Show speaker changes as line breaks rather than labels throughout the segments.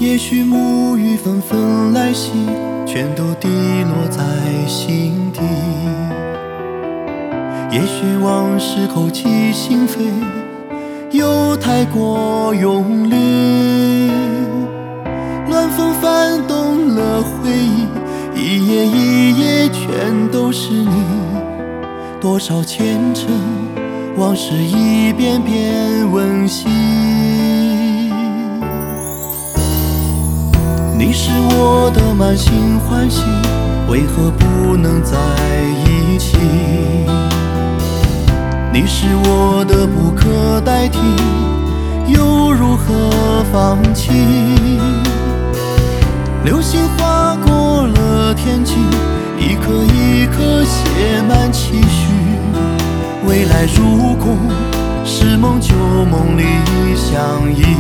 也许沐雨纷纷来袭，全都滴落在心底。也许往事扣起心扉，又太过用力，乱风翻动了回忆，一页一页全都是你。多少前尘往事一遍遍温习，你是我的满心欢喜，为何不能在一起？你是我的不可代替，又如何放弃？流星划过了天际，一颗一颗写满期许。未来如果是梦，就梦里相依。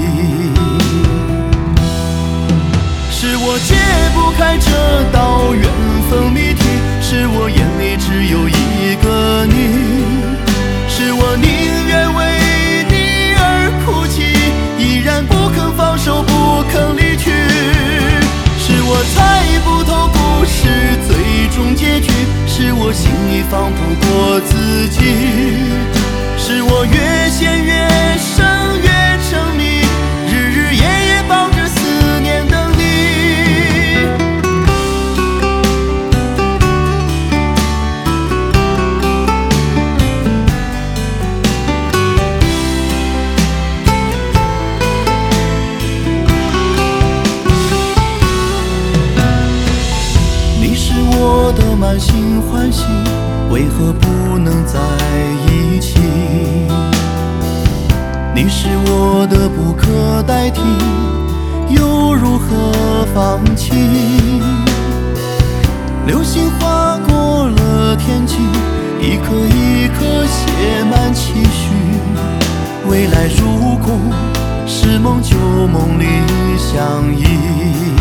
是我解不开这道缘分谜题，是我眼里只有一个你。是我宁愿为你而哭泣，依然不肯放手，不肯离去。是我猜不透故事最终结局，是我心里放不过自己。是我越陷越深越沉迷，日日夜夜抱着思念等你。我的满心欢喜，为何不能在一起？你是我的不可代替，又如何放弃？流星划过了天际，一颗一颗写满期许。未来如果是梦，就梦里相依。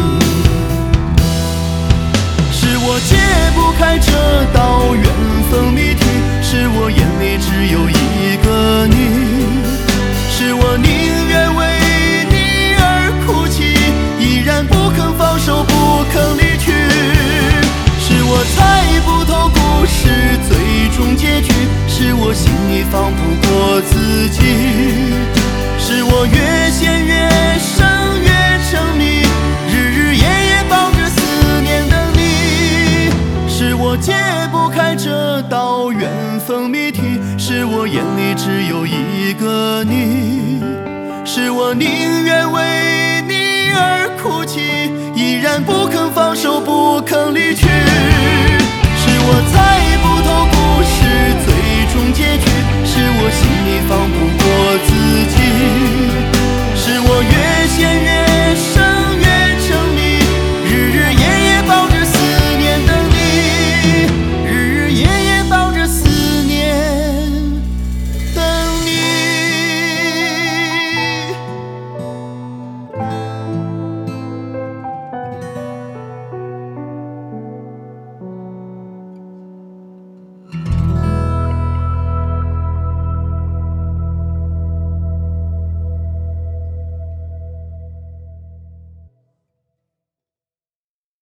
是我解不开这道缘分谜题，是我眼里只有一个你。是我宁愿为你而哭泣，依然不肯放手，不肯离去。是我猜不透故事最终结局，是我心里放不过自己。是我越陷越深越沉迷，日日夜夜抱着思念等你。是我解不开这道缘分谜题，是我眼里只有一个你。是我宁愿为你而哭泣，依然不肯放手，不肯离去。是我猜不透故事最终结局，是我心里放不过